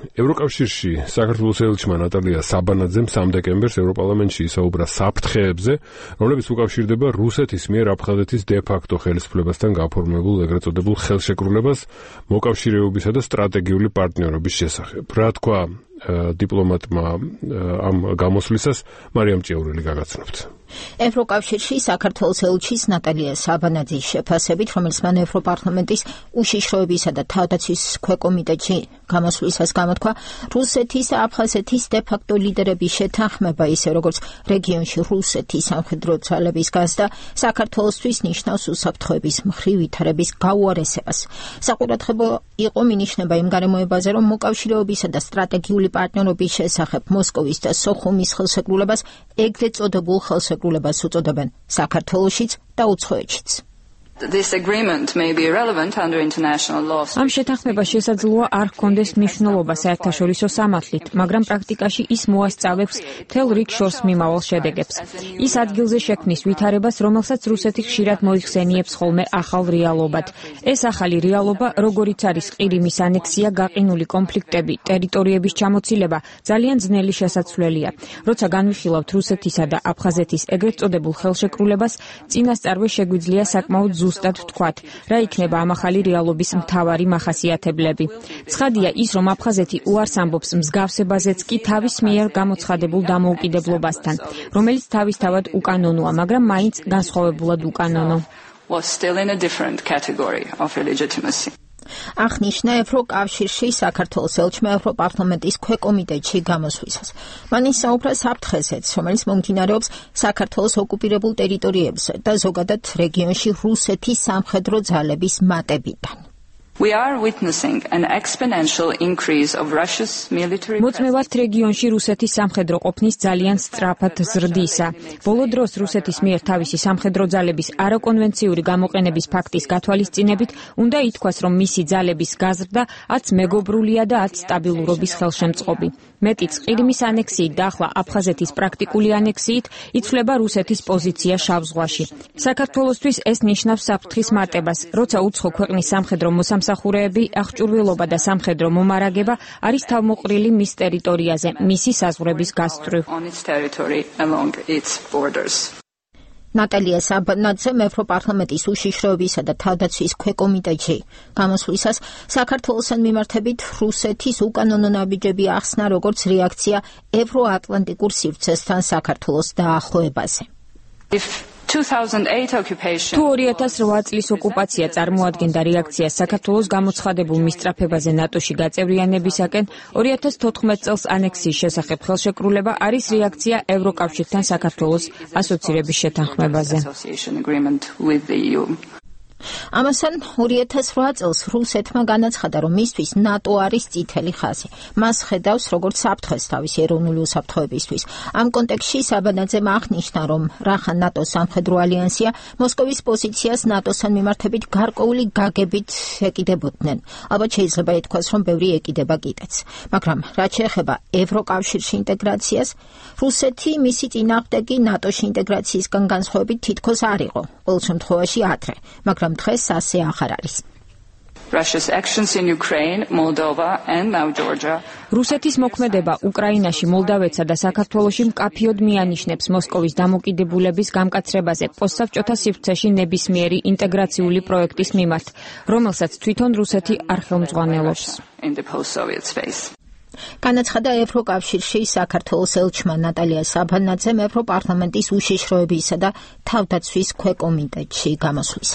ევროკავშირში საქართველოს ელჩმა ნატალია საბანაძემ 3 დეკემბერს ევროპარლამენტში ისაუბრა საფრთხეებზე, რომლებიც უკავშირდება რუსეთის მიერ აფხაზეთის დე-ფაქტო ხელისუფლებასთან გაფორმებულ ეგრეთ წოდებულ ხელშეკრულებას მოკავშირეობისა და სტრატეგიული პარტნიორობის შესახებ. რა თქვა დიპლომატმა ამ გამოსვლისას, მარიამ ჭიაურელი გაგაცნობთ. ევროკავშირში საქართველოს ელჩის ნატალია საბანაძის შეფასებით, რომელიც მან ევროპარლამენტის უშიშროებისა და თავდაცვის ქვეკომიტეტში გამოსვლისას გამოთქვა, რუსეთის და აფხაზეთის დე-ფაქტო ლიდერების შეთანხმება, ისე როგორც რეგიონში რუსეთის სამხედრო ძალების გაზრდა, საქართველოსთვის ნიშნავს უსაფრთხოების მხრივ ვითარების გაუარესებას. საყურადღებო იყო მინიშნება იმ გარემოებაზე, რომ მოკავშირეობისა და სტრატეგიული პარტნიორობის შესახებ მოსკოვის და სოხუმის ხელშეკრულებას ეგრეთ წოდებულ ხელშეკრულებას უწოდებენ საქართველოშიც და უცხოეთშიც. ამ შეთანხმებას შესაძლოა არ ჰქონდეს მნიშვნელობა საერთაშორისო სამართლით, მაგრამ პრაქტიკაში ის მოასწავებს მთელ რიგ შორს მიმავალ შედეგებს. ის ადგილზე შექმნის ვითარებას, რომელსაც რუსეთი ხშირად მოიხსენიებს ხოლმე ახალ რეალობად. ეს ახალი რეალობა, როგორიც არის ყირიმის ანექსია, გაყინული კონფლიქტები, ტერიტორიების ჩამოცილება, ძალიან ძნელი შესაძლებელია. როცა განვიხილავთ რუსეთისა და აფხაზეთის ეგრეთ წოდებულ ხელშეკრულებას, წინასწარვე შეგვიძლია საკმაოდ ზუსტად ვთქვათ, რა იქნება ამ ახალი რეალობის მთავარი მახასიათებლები. ცხადია ის, რომ აფხაზეთი უარს ამბობს მსგავსებაზეც კი თავის მიერ გამოცხადებულ დამოუკიდებლობასთან, რომელიც თავისთავად უკანონოა, მაგრამ მაინც განსხვავებულად უკანონო. აღნიშნა ევროკავშირში საქართველოს ელჩმა ევროპარლამენტის ქვეკომიტეტში გამოსვლისას. მან ისაუბრა საფრთხეზეც, რომელიც მომდინარეობს საქართველოს ოკუპირებულ ტერიტორიებზე და ზოგადად რეგიონში რუსეთის სამხედრო ძალების მატებიდან. მოწმევართ რეგიონში რუსეთის სამხედრო ყოფნის ძალიან სწრაფად ზრდისა. ბოლო დროს რუსეთის მიერ თავისი სამხედრო ძალების არაკონვენციური გამოყენების ფაქტის გათვალისწინებით უნდა ითქვას, რომ მისი ძალების გაზრდა აც მეგობრულია და აც სტაბილურობის ხელშემწყობი. მეტიც, ყირიმის ანექსიით და ახლა აფხაზეთის პრაქტიკული ანექსიით იცვლება რუსეთის პოზიცია შავ ზღვაში. საქართველოსთვის ეს ნიშნავს საფრთხის მატებას, როცა უცხო ქვეყნის სამხედრო მოსამსახურეები, აღჭურვილობა და სამხედრო მომარაგება არის თავმოყრილი მის ტერიტორიაზე, მისი საზღვრების გასწვრივ. ნატალია საბანაძემ ევროპარლამენტის უშიშროებისა და თავდაცვის ქვეკომიტეტში გამოსვლისას საქართველოსთან მიმართებით რუსეთის უკანონო ნაბიჯები ახსნა როგორც რეაქცია ევროატლანტიკურ სივრცესთან საქართველოს დაახლოებაზე. თუ 2008 წლის ოკუპაცია წარმოადგენდა რეაქციას საქართველოს გამოცხადებულ მისწრაფებაზე ნატოში გაწევრიანებისაკენ, 2014 წელს ანექსიის შესახებ ხელშეკრულება არის რეაქცია ევროკავშირთან საქართველოს ასოცირების შეთანხმებაზე. ამასთან 2008 წელს რუსეთმა განაცხადა, რომ მისთვის ნატო არის წითელი ხაზი. მას ხედავს როგორც საფრთხეს თავისი ეროვნული უსაფრთხოებისთვის. ამ კონტექსტში საბანაძემ აღნიშნა, რომ რახან ნატოს სამხედრო ალიანსია, მოსკოვის პოზიციას ნატოსთან მიმართებით გარკვეული გაგებით ეკიდებოდნენ. ალბათ შეიძლება ითქვას, რომ ბევრი ეკიდება კიდეც. მაგრამ რაც შეეხება ევროკავშირში ინტეგრაციას, რუსეთი მისი წინააღმდეგი ნატოში ინტეგრაციისგან განსხვავებით თითქოს არ იყო. ყოველ შემთხვევაში ადრე, მაგრამ დღეს ასე აღარ არის. რუსეთის მოქმედება უკრაინაში, მოლდავეთსა და საქართველოში მკაფიოდ მიანიშნებს მოსკოვის დამოკიდებულების გამკაცრებაზე პოსტსაბჭოთა სივრცეში ნებისმიერი ინტეგრაციული პროექტის მიმართ, რომელსაც თვითონ რუსეთი არ ხელმძღვანელობს. განაცხადა ევროკავშირში საქართველოს ელჩმა ნატალია საბანაძემ ევროპარლამენტის უშიშროებისა და თავდაცვის ქვეკომიტეტში გამოსვლისას.